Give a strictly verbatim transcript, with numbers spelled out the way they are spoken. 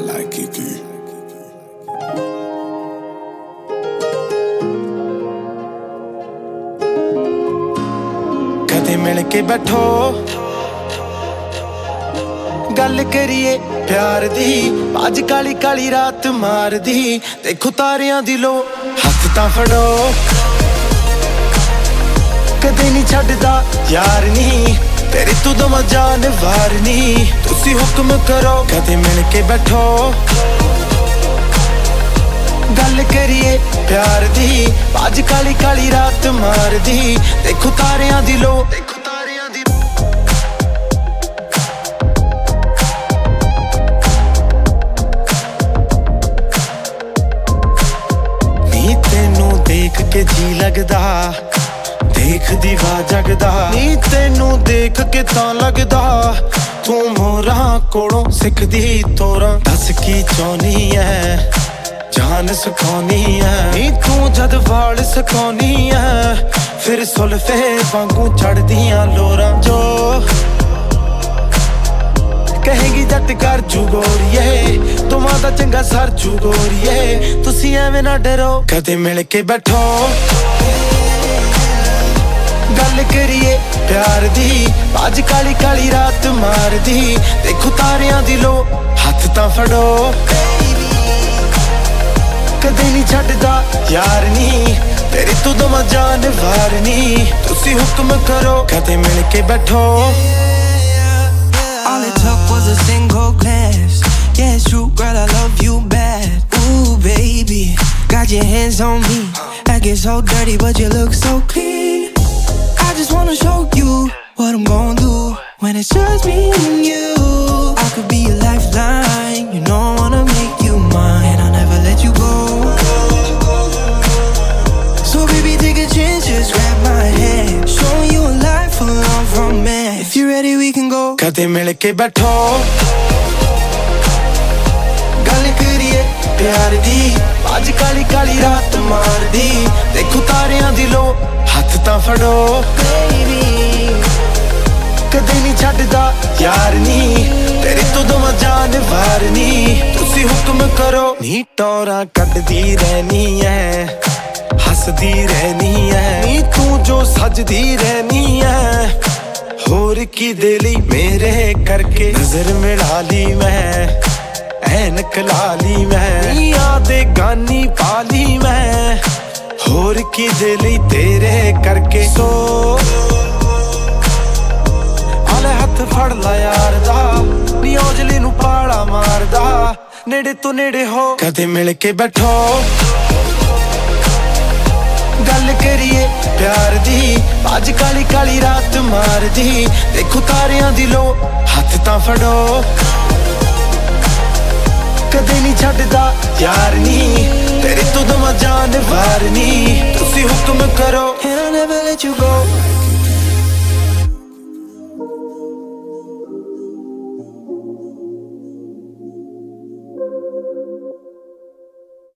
like Kiki. कदे मिल के बैठो गल करिए प्यार दी अज काली काली रात मार दी देखो तारियां दी लो हथ तां फड़ो कदे नहीं छड्डदा यार नी तेरी तू दम जान वारनी तुसी हुक्म करो कदे मिल के बैठो गल करिए प्यार दी अज काली काली रात मार दी देखो तारियां दी लो देखो तारियां दी नी तेनू देख के जी लगदा देख दीवा जगदा नी तेनू देख के तां लगदा तू मोरां कोलों सिखदी तोरां दस की चाहनी है जान सखानी है नी तू जद वाल सखानी है फिर सुल्फे वांगू चढ़दियां लोरां जो कहेगी जट कर जू गोरिए तुमां दा चंगा सर जू गोरिए तुसी एवें ना डरो कदे मिल के बैठो गल करिए प्यार दी अज काली काली रात मार दी देखो तारियां दी लो हथ तां फड़ो कदे नहीं छड्डदा यार नी तेरी तू दम जान वारनी तुसी हुक्म करो कदे मिल के बैठो All it took was a single glance. Yeah, it's true, girl, I love you bad. Ooh, baby, got your hands on me. I get so dirty, but you look so clean. I just wanna show you what I'm gon' do when it's just me and you. I could be a lifeline, you know I wanna make you mine. I'll never let you go. So baby, take a chance, just grab my hand. Showing you a life full of romance. If you're ready, we can go. कदे मिल के बैठो गल करिए प्यार दी अज काली काली रात मार दी देखो तारियां दी लो हथ तां फड़ो कदे नहीं छड्डदा यार नी तेरी तू दम जान वारनी तुसी हुक्म करो नी टोरां कड्डदी रहनी है हसदी रहनी है नी तू जो सजदी रहनी है होर की दिली मेरे करके नजर मिला ली मैं ऐनक ला ली मैं याद गानी पाली मैं होर की दिली तेरे करके सो आले हथ फड़ ला यार दा नी औजली नू पाला मारदा नेड़े तो नेड़े हो कदे मिल के बैठो गल करिए प्यार दी अज काली काली रात मार दी देखो तारियां दी लो हथ तां फड़ो कदे नहीं छड्डदा यार नी तेरी तू दम जान वारनी तुसी हुक्म करो And I'll never let you go.